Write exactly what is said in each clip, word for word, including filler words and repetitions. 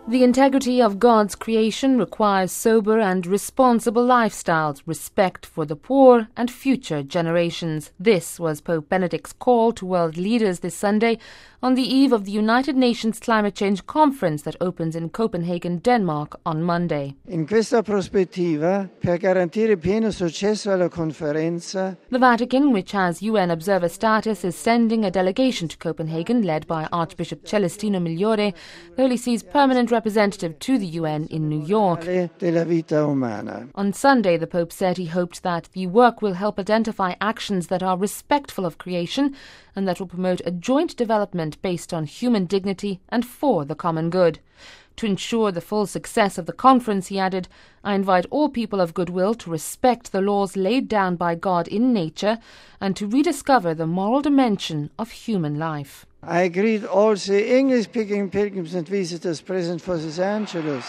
The integrity of God's creation requires sober and responsible lifestyles, respect for the poor and future generations. This was Pope Benedict's call to world leaders this Sunday on the eve of the United Nations Climate Change Conference that opens in Copenhagen, Denmark on Monday. In questa prospettiva, per garantire pieno successo alla conferenza, the Vatican, which has U N observer status, is sending a delegation to Copenhagen led by Archbishop Celestino Migliore, the Holy See's permanent representative to the U N in New York. della vita umana. On Sunday, the Pope said he hoped that the work will help identify actions that are respectful of creation and that will promote a joint development based on human dignity and for the common good. To ensure the full success of the conference, he added, I invite all people of goodwill to respect the laws laid down by God in nature and to rediscover the moral dimension of human life. I greet all the English-speaking pilgrims and visitors present for this Angelus.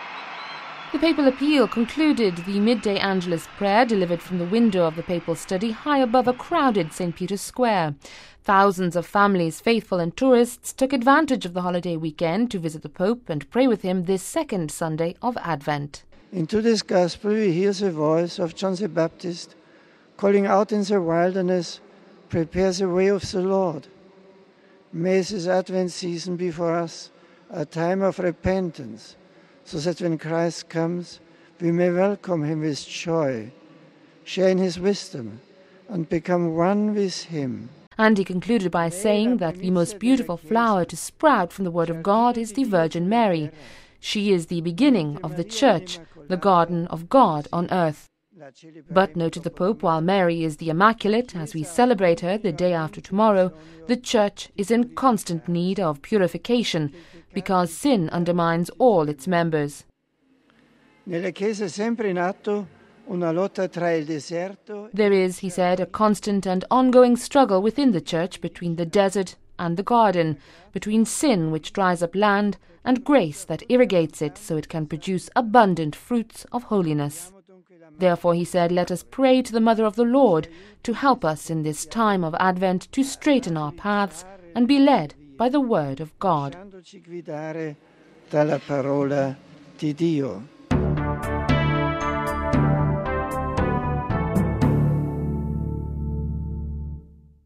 The papal appeal concluded the midday Angelus prayer delivered from the window of the papal study high above a crowded Saint Peter's Square. Thousands of families, faithful and tourists, took advantage of the holiday weekend to visit the Pope and pray with him this second Sunday of Advent. In today's Gospel we hear the voice of John the Baptist calling out in the wilderness, prepare the way of the Lord. May this Advent season be for us a time of repentance, so that when Christ comes, we may welcome him with joy, share in his wisdom, and become one with him. And he concluded by saying that the most beautiful flower to sprout from the Word of God is the Virgin Mary. She is the beginning of the Church, the garden of God on earth. But, noted the Pope, while Mary is the Immaculate, as we celebrate her the day after tomorrow, the Church is in constant need of purification, because sin undermines all its members. Nella Chiesa è sempre in atto una lotta tra il deserto. There is, he said, a constant and ongoing struggle within the Church between the desert and the garden, between sin which dries up land and grace that irrigates it so it can produce abundant fruits of holiness. Therefore, he said, let us pray to the Mother of the Lord to help us in this time of Advent to straighten our paths and be led by the Word of God. Lasciandoci guidare dalla parola di Dio.